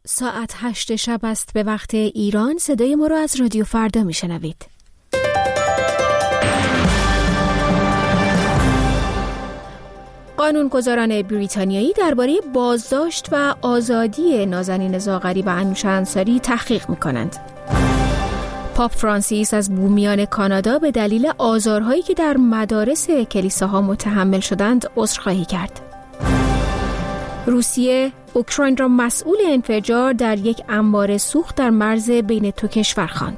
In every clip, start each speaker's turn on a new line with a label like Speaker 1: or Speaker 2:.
Speaker 1: ساعت 8 شب است به وقت ایران. صدای ما را از رادیو فردا میشنوید. قانونگذاران بریتانیایی درباره بازداشت و آزادی نازنین زاغری و انوشه انصاری تحقیق می‌کنند. پاپ فرانسیس از بومیان کانادا به دلیل آزارهایی که در مدارس کلیساها متحمل شدند عذرخواهی کرد. روسیه اوکراین را مسئول انفجار در یک انبار سوخت در مرز بین دو کشور خواند.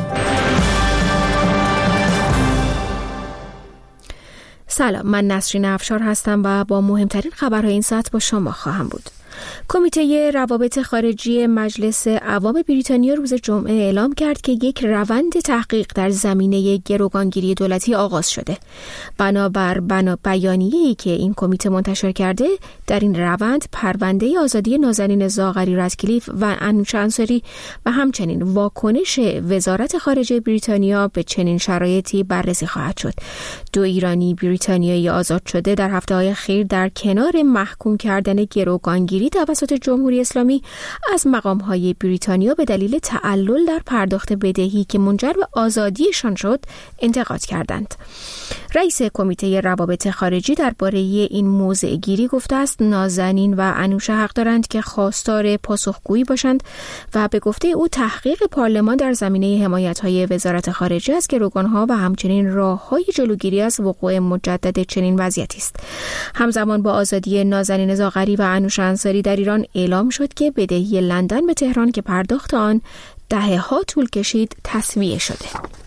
Speaker 1: سلام، من نسرین افشار هستم و با مهمترین خبرهای این ساعت با شما خواهم بود. کمیته روابط خارجی مجلس عوام بریتانیا روز جمعه اعلام کرد که یک روند تحقیق در زمینه گروگانگیری دولتی آغاز شده. بنابر بیانیه‌ای که این کمیته منتشر کرده، در این روند پرونده آزادی نازنین زاغری رادکلیف و انوشه انصاری و همچنین واکنش وزارت خارجه بریتانیا به چنین شرایطی بررسی خواهد شد. 2 ایرانی بریتانیایی آزاد شده در هفته‌های اخیر در کنار محکوم کردن گروگانگیری توسط جمهوری اسلامی از مقام‌های بریتانیا به دلیل تعلل در پرداخت بدهی که منجر به آزادیشان شد انتقاد کردند. رئیس کمیته روابط خارجی درباره این موضوع گیری گفته است نازنین و انوشه حق دارند که خواستار پاسخگویی باشند و به گفته او تحقیق پارلمان در زمینه حمایت‌های وزارت خارجه از گروگان‌ها و همچنین راه‌های جلوگیری از وقوع مجدد چنین وضعیتی است. همزمان با آزادی نازنین زاغری و انوشه انصاری در ایران اعلام شد که بدهی لندن به تهران که پرداخت آن دهه‌ها طول کشید تسویه شده.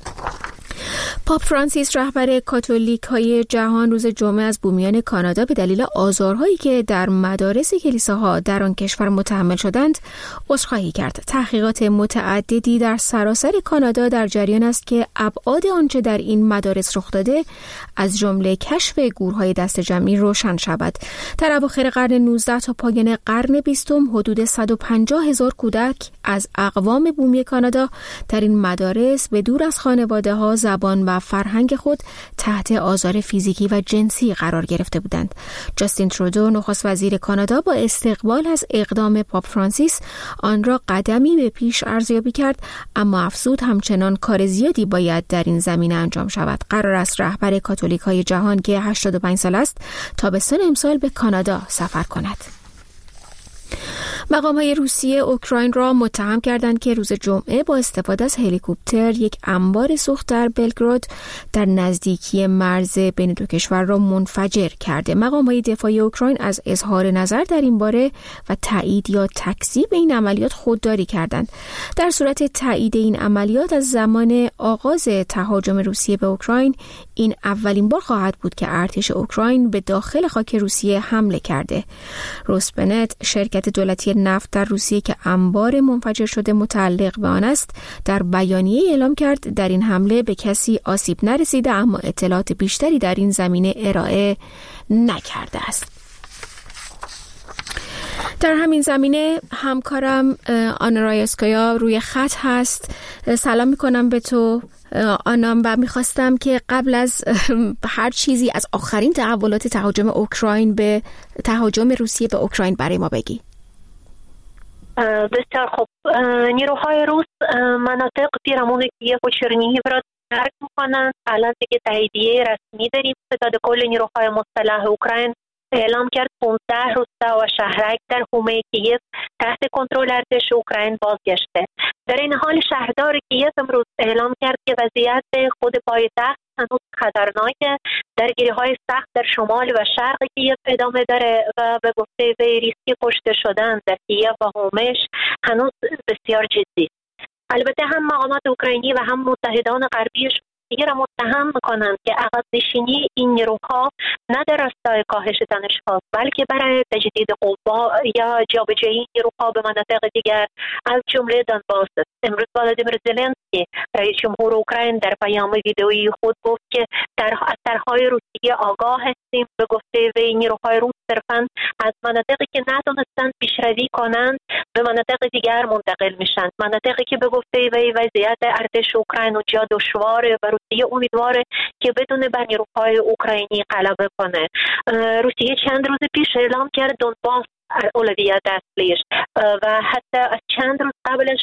Speaker 1: پاپ فرانسیس رهبر کاتولیک‌های جهان روز جمعه از بومیان کانادا به دلیل آزارهایی که در مدارس کلیساها در آن کشور متحمل شدند عذرخواهی کرد. تحقیقات متعددی در سراسر کانادا در جریان است که ابعاد آنچه در این مدارس رخ داده از جمله کشف گورهای دست جمعی روشن شود. در اواخر قرن 19 تا پایان قرن 20 حدود 150,000 کودک از اقوام بومی کانادا در این مدارس به دور از خانواده‌ها، زبان و فرهنگ خود تحت آزار فیزیکی و جنسی قرار گرفته بودند. جاستین ترودو نخست وزیر کانادا با استقبال از اقدام پاپ فرانسیس آن را قدمی به پیش ارزیابی کرد، اما افزود همچنان کار زیادی باید در این زمینه انجام شود. قرار است رهبر کاتولیک‌های جهان که 85 سال است تابستان امسال به کانادا سفر کند. مقام‌های روسیه اوکراین را متهم کردند که روز جمعه با استفاده از هلیکوپتر یک انبار سوخت در بلگراد در نزدیکی مرز بین دو کشور را منفجر کرده. مقام‌های دفاعی اوکراین از اظهار نظر در این باره و تایید یا تکذیب این عملیات خودداری کردند. در صورت تایید این عملیات از زمان آغاز تهاجم روسیه به اوکراین، این اولین بار خواهد بود که ارتش اوکراین به داخل خاک روسیه حمله کرده. روسبنت، شرکت دولتی نفت در روسیه که انبار منفجر شده متعلق به آن است، در بیانیه اعلام کرد در این حمله به کسی آسیب نرسیده، اما اطلاعات بیشتری در این زمینه ارائه نکرده است. در همین زمینه همکارم آنا رایسکایا روی خط هست. سلام میکنم به تو آنام و میخواستم که قبل از هر چیزی از آخرین تحولات تهاجم روسیه به اوکراین برای ما بگی.
Speaker 2: بسیار خوب. نیروهای روس مناطق پیرامون کیف و چرنیهیو را ترک میکنند. الان دیگه تاییدیه رسمی داریم. ستاد کل نیروهای مسلح اوکراین اعلام کرد 15 روستا و شهرک در حومه کیف تحت کنترل ارتش اوکراین بازگشته. در این حال شهردار کیف امروز اعلام کرد که وضعیت خود پایتخت هنوز خطرناکه. درگیری‌های سخت در شمال و شرق کیف ادامه داره و به گفته وی ریسک کشته شدن در کیف و حومه‌اش هنوز بسیار جدی. البته هم مقامات اوکراینی و هم متحدان غربیش را متهم میکنند که عقب نشینی این نیروها نه در راستای کاهش تنش‌ها بلکه برای تجدید قوا یا جابجایی نیروها به مناطق دیگر از جمله دونباس است. امروز ولادیمیر زلنسکی رئیس جمهور اوکراین در پیام ویدئویی خود گفت که در اثرهای روسیه آگاه هستیم. به گفته وی نیروهای روس صرفاً از مناطقی که نتونستند پیشروی کنند به مناطق دیگر منتقل میشن. مناطقی که به گفته وی وضعیت ارتش اوکراین اونجا دشواره و روسیه امیدواره که بدون بر نیروهای اوکراینی غلبه کنه. روسیه چند روز پیش اعلام کرد دونباس اولویت اصلیش و حتی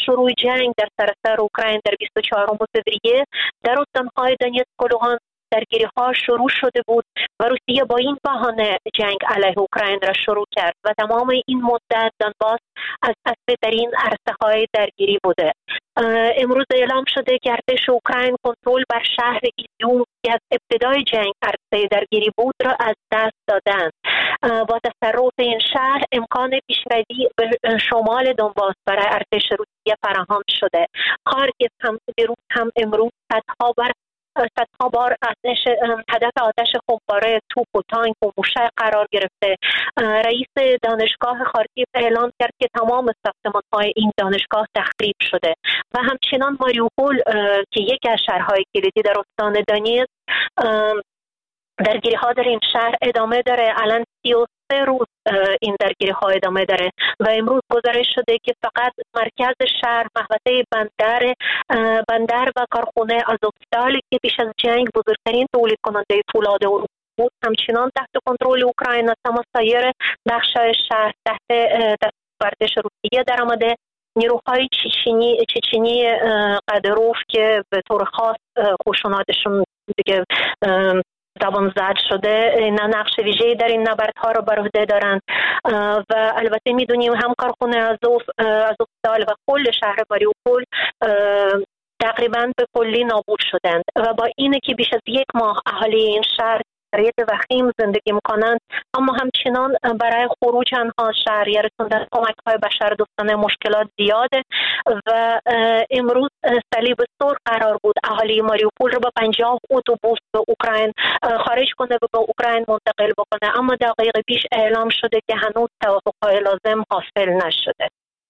Speaker 2: شروع جنگ در سراسر اوکراین در 24 فوریه در استانهای دونتسک و لوهانسک درگیری‌ها شروع شده بود و روسیه با این بهانه جنگ علیه اوکراین را شروع کرد و تمام این مدت دونباس از اصلی‌ترین عرصه‌های درگیری بوده. امروز اعلام شده که ارتش اوکراین کنترل بر شهر ایزیوم که از ابتدای جنگ عرصه درگیری بود را از دست دادند. با تصرف این شهر امکان پیشروی به شمال دونباس برای ارتش روسیه فراهم شده. خارکیف هم بیروت هم امروز صدها بار هدف آتش خمپاره، توپ و تانک و موشک قرار گرفته. رئیس دانشگاه خارکیف اعلام کرد که تمام ساختمان‌های این دانشگاه تخریب شده و همچنان ماریوپول که یکی از شهرهای کلیدی در استان دونیتسک درگیری‌ها در این شهر ادامه داره. الان 33 روز این درگیری‌ها ادامه داره و امروز گزارش شده که فقط مرکز شهر، محوطه بندر و کارخانه آزوفتال که پیش از جنگ بزرگترین تولید کننده فولاد بود همچنان تحت کنترل اوکراین است، اما سایر بخش‌های شهر تحت ارتش روسیه در آمده. نیروهای چچنی قدروف که به طور خاص خشونتشون دیگه زبان زد شده نقش ویژه‌ای در این نبردها رو بر عهده دارند و البته میدونیم هم کارخانه آزوفتال و کل شهر ماریوپول تقریبا به کلی نابود شدند و با اینه که بیش از یک ماه اهالی این شهر شرایط وخیم زندگی میکنند، اما همچنان برای خروج آنها شهر یا رسوندن کمک‌های بشردوستانه مشکلات زیاده و امروز صلیب سرخ قرار بود اهالی ماریوپول رو با 50 اتوبوس به اوکراین خارج کنه و به اوکراین منتقل بکنه، اما دقایق پیش اعلام شده که هنوز توافق‌های لازم حاصل نشده.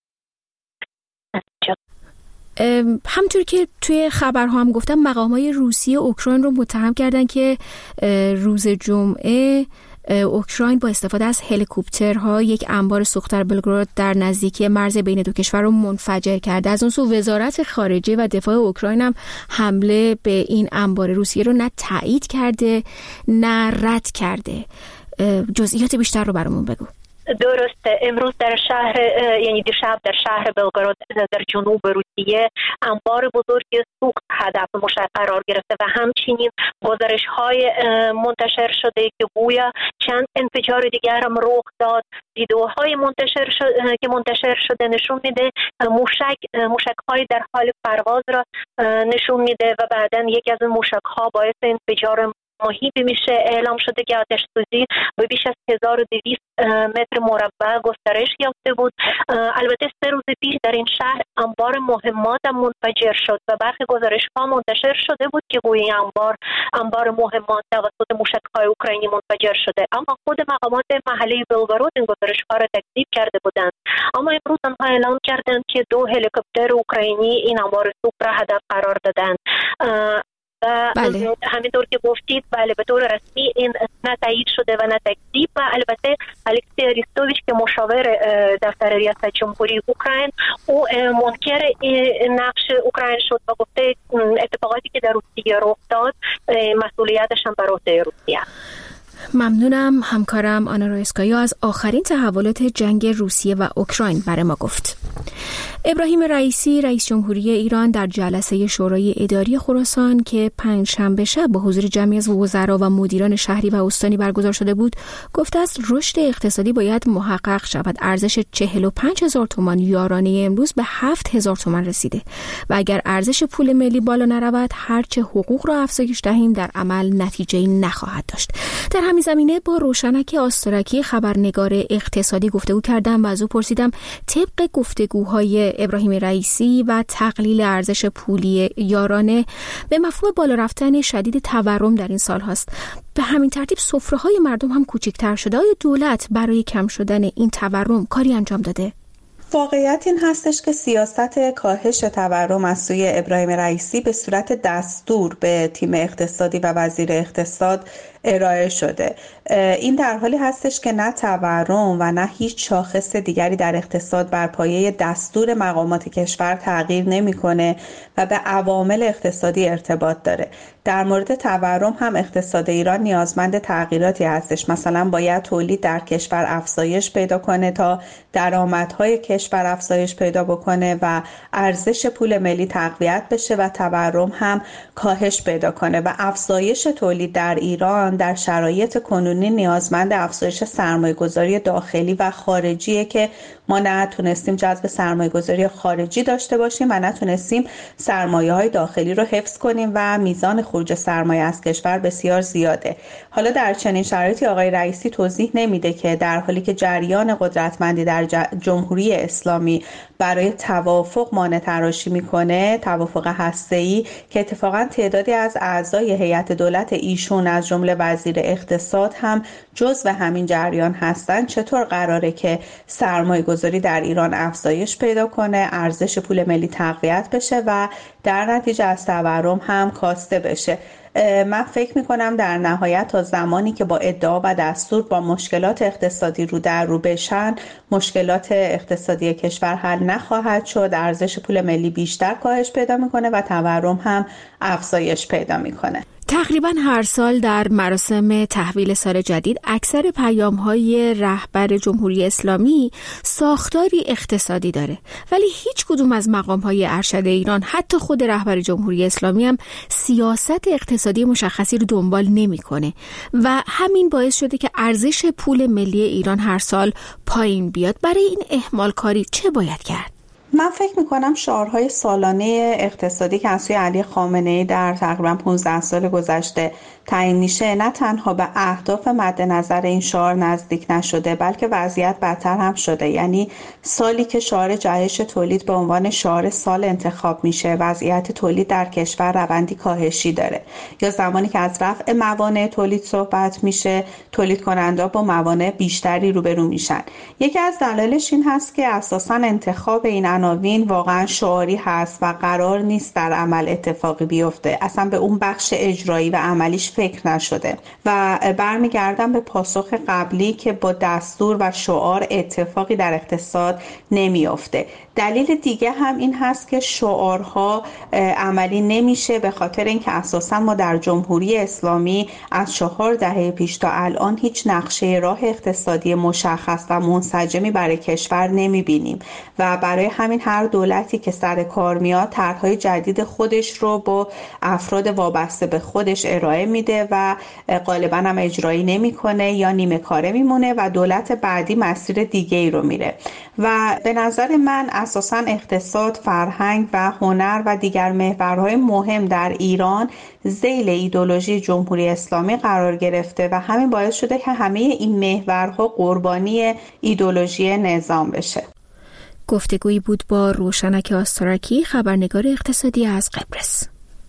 Speaker 1: همطور که توی خبرها هم گفتم مقامات روسیه اوکراین رو متهم کردن که روز جمعه اوکراین با استفاده از هلیکوپترها یک انبار سوخت در بلگراد در نزدیکی مرز بین دو کشور رو منفجر کرده. از اون سو وزارت خارجه و دفاع اوکراین هم حمله به این انبار روسیه رو نه تایید کرده نه رد کرده. جزئیات بیشتر رو برامون بگو.
Speaker 2: درسته. امروز در شهر یعنی دیشب در شهر بلگراد در جنوب روسیه انبار بزرگی سوخت هدف مشخص قرار گرفته و همچنین گزارش‌های منتشر شده که گویا چند انفجار دیگر هم رخ داد. ویدیوهای منتشر شده نشون میده موشک‌های در حال پرواز را نشون میده و بعداً یکی از موشک‌ها باعث انفجار ماهیبی میشه. اعلام شده که آتش سوزی به بیش از 1200 متر مربع گسترش یافته بود. البته 3 روز پیش در این شهر انبار مهمات منفجر شد و برخی گزارش‌ها منتشر شده بود که گویا انبار مهمات توسط موشک‌های اوکراینی منفجر شده، اما خود مقامات محلی بلگراد این گزارش‌ها را تکذیب کرده بودند. اما امروز آنها اعلام کردند که 2 هلیکوپتر اوکراینی این انبار سوخت را هدف قرار دادند. و
Speaker 1: بله.
Speaker 2: همینطور که گفتید بله به طور رسمی این نه تایید شده و نه تکذیب و البته الکسی اریستوویچ که مشاور دفتر ریاست جمهوری اوکراین او منکر نقش اوکراین شد و گفته اتفاقاتی که در روسیه رخ داد مسئولیتش هم بر عهده روسیه.
Speaker 1: ممنونم. همکارم آنا رایسکایا از آخرین تحولات جنگ روسیه و اوکراین برای ما گفت. ابراهیم رئیسی رئیس جمهوری ایران در جلسه شورای اداری خراسان که پنجشنبه شب با حضور جمعی از وزرا و مدیران شهری و استانی برگزار شده بود گفته است رشد اقتصادی باید محقق شود. ارزش 45,000 تومان یارانه امروز به 7,000 تومان رسیده و اگر ارزش پول ملی بالا نرود هرچه حقوق را افزایش دهیم در عمل نتیجه‌ای نخواهد داشت. در همین زمینه با روشنک آسترکی خبرنگار اقتصادی گفتگو کردم و از او پرسیدم طبق گفتگوهای ابراهیم رئیسی و تقلیل ارزش پولی یارانه به مفهوم بالا رفتن شدید تورم در این سال هاست. به همین ترتیب سفره‌های مردم هم کوچکتر شده. آیا دولت برای کم شدن این تورم کاری انجام داده؟
Speaker 3: واقعیت این هستش که سیاست کاهش تورم از سوی ابراهیم رئیسی به صورت دستور به تیم اقتصادی و وزیر اقتصاد ارائه شده. این در حالی هستش که نه تورم و نه هیچ شاخص دیگری در اقتصاد بر پایه دستور مقامات کشور تغییر نمی‌کنه و به عوامل اقتصادی ارتباط داره. در مورد تورم هم اقتصاد ایران نیازمند تغییراتی هستش. مثلا باید تولید در کشور افزایش پیدا کنه تا درآمدهای کشور افزایش پیدا بکنه و ارزش پول ملی تقویت بشه و تورم هم کاهش پیدا کنه و افزایش تولید در ایران در شرایط کنونی نیازمند افزایش سرمایه‌گذاری داخلی و خارجیه که ما نتونستیم جذب سرمایه‌گذاری خارجی داشته باشیم و نتونستیم سرمایه‌های داخلی رو حفظ کنیم و میزان خروج سرمایه از کشور بسیار زیاده. حالا در چنین شرایطی آقای رئیسی توضیح نمیده که در حالی که جریان قدرتمندی در جمهوری اسلامی برای توافق مانع تراشی میکنه، توافق هسته‌ای که اتفاقا تعدادی از اعضای هیئت دولت ایشون از جمله وزیر اقتصاد هم جزو همین جریان هستن، چطور قراره که سرمایه‌گذاری در ایران افزایش پیدا کنه، ارزش پول ملی تقویت بشه و در نتیجه از تورم هم کاسته بشه؟ من فکر میکنم در نهایت تا زمانی که با ادعا و دستور با مشکلات اقتصادی رو در رو بشن، مشکلات اقتصادی کشور حل نخواهد شد، ارزش پول ملی بیشتر کاهش پیدا میکنه و تورم هم افزایش پیدا میکنه.
Speaker 1: تقریبا هر سال در مراسم تحویل سال جدید اکثر پیام‌های رهبر جمهوری اسلامی ساختاری اقتصادی داره، ولی هیچ کدوم از مقام‌های ارشد ایران، حتی خود رهبر جمهوری اسلامی هم سیاست اقتصادی مشخصی رو دنبال نمی‌کنه و همین باعث شده که ارزش پول ملی ایران هر سال پایین بیاد. برای این اهمال کاری چه باید کرد؟
Speaker 3: من فکر میکنم شعارهای سالانه اقتصادی که از سوی علی خامنه‌ای در تقریبا 15 سال گذشته تعیین میشه نه تنها به اهداف مد نظر این شعار نزدیک نشده، بلکه وضعیت بدتر هم شده. یعنی سالی که شعار جهش تولید به عنوان شعار سال انتخاب میشه، وضعیت تولید در کشور روندی کاهشی داره. یا زمانی که از رفع موانع تولید صحبت میشه، تولید کننده با موانع بیشتری روبرو میشن. یکی از دلایلش این هست که اساساً انتخاب این عناوین واقعا شعاری هست و قرار نیست در عمل اتفاقی بیفته. اصلا به اون بخش اجرایی و عملیش فکر نشده و برمیگردم به پاسخ قبلی که با دستور و شعار اتفاقی در اقتصاد نمیفته. دلیل دیگه هم این هست که شعارها عملی نمیشه، به خاطر اینکه اساسا ما در جمهوری اسلامی از 4 دهه پیش تا الان هیچ نقشه راه اقتصادی مشخص و منسجمی برای کشور نمیبینیم و برای همین هر دولتی که سر کار میاد طرحهای جدید خودش رو با افراد وابسته به خودش ارائه میده و غالبا هم اجرایی نمیکنه یا نیمه کاره میمونه و دولت بعدی مسیر دیگه ای رو میره. و به نظر من اساساً اقتصاد، فرهنگ و هنر و دیگر محورهای مهم در ایران ذیل ایدئولوژی جمهوری اسلامی قرار گرفته و همین باعث شده که همه این محورها قربانی ایدئولوژی نظام بشه.
Speaker 1: گفتگویی بود با روشنک آستارکی، خبرنگار اقتصادی از قبرس.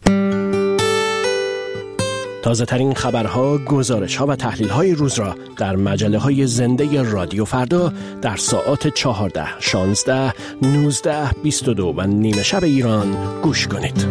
Speaker 4: تازه ترین خبرها، گزارش‌ها و تحلیل‌های روز را در مجله‌های زنده رادیو فردا در ساعات 14، 16، 19، 22 و نیمه شب ایران گوش کنید.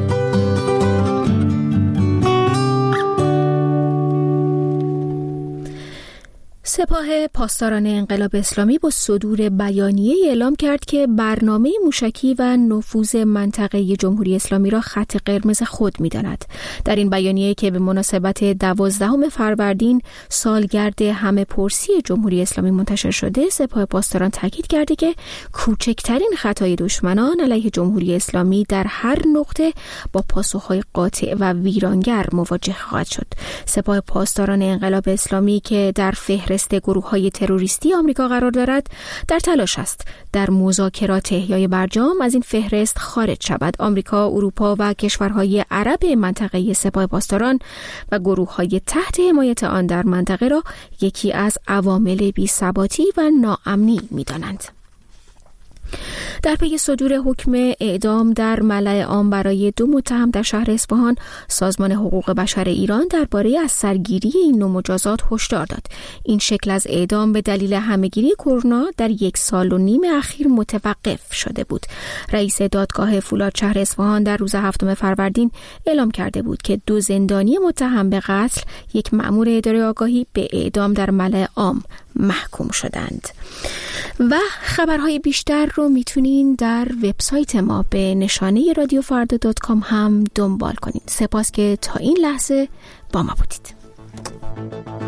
Speaker 1: سپاه پاسداران انقلاب اسلامی با صدور بیانیه اعلام کرد که برنامه موشکی و نفوذ منطقه جمهوری اسلامی را خط قرمز خود می‌داند. در این بیانیه که به مناسبت 12 فروردین سالگرد همه‌پرسی جمهوری اسلامی منتشر شده، سپاه پاسداران تاکید کرده که کوچکترین خطای دشمنان علیه جمهوری اسلامی در هر نقطه با پاسخ‌های قاطع و ویرانگر مواجه خواهد شد. سپاه پاسداران انقلاب اسلامی که در فهرست گروه‌های تروریستی آمریکا قرار دارد، در تلاش است در مذاکرات احیای برجام از این فهرست خارج شود. آمریکا، اروپا و کشورهای عرب منطقه سپاه پاسداران و گروه‌های تحت حمایت آن در منطقه را یکی از عوامل بی‌ثباتی و ناامنی می‌دانند. در پی صدور حکم اعدام در ملأ عام برای 2 متهم در شهر اصفهان، سازمان حقوق بشر ایران درباره از سرگیری این نوع مجازات هشدار داد. این شکل از اعدام به دلیل همهگیری کرونا در 1.5 سال اخیر متوقف شده بود. رئیس دادگاه فولاد شهر اصفهان در روز 7 فروردین اعلام کرده بود که 2 زندانی متهم به قتل، 1 مأمور اداره آگاهی به اعدام در ملأ عام محکوم شدند. و خبرهای بیشتر رو میتونین در وبسایت ما به نشانه radiofrda.com هم دنبال کنین. سپاس که تا این لحظه با ما بودید.